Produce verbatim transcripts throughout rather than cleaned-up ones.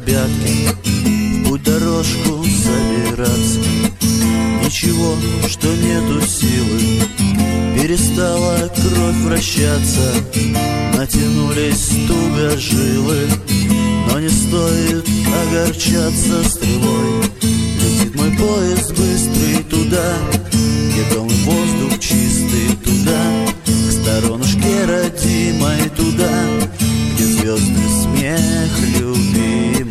ребятки в путь дорожку собираться. Ничего, что нету силы, перестала кровь вращаться, натянулись туго жилы. Но не стоит огорчаться стрелой, летит мой поезд быстрый туда, где дом и воздух чистый, туда, к сторонушке родимой, туда, где звезды смех любимой.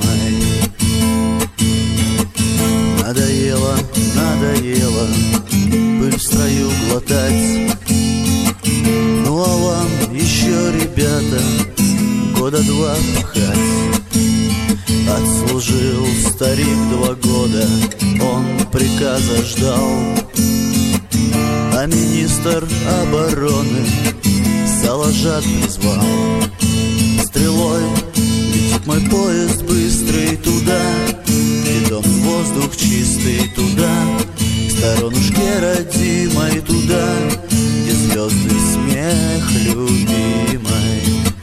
Надоело, надоело пыль в строю глотать. Ну а вам еще, ребята, года два пахать. Отслужил старик два года, он приказа ждал, а министр обороны Салажат призвал. Стрелой летит мой поезд быстрый туда, где дом и воздух чистый, туда, к сторонушке родимой, туда, где звезды смех любимой.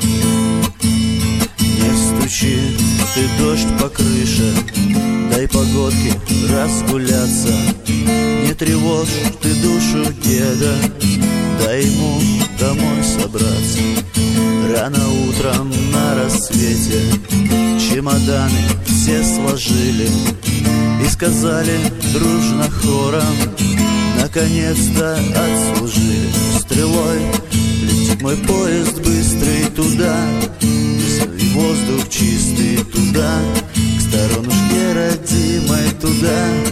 Не стучи ты, дождь по крыше, дай погодке разгуляться. Не тревожь ты душу деда, дай ему домой собраться. Рано утром на рассвете чемоданы все сложили и сказали дружно хором: наконец-то отслужили. Стрелой летит мой поезд быстрый туда, и воздух чистый, туда, к сторонушке родимой, туда,